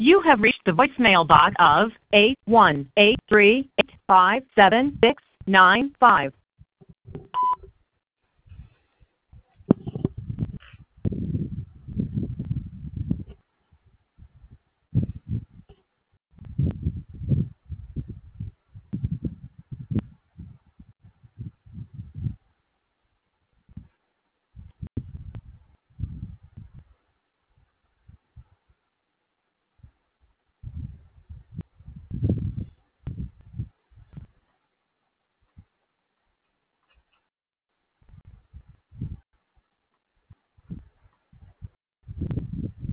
You have reached the voicemail box of 81838579695.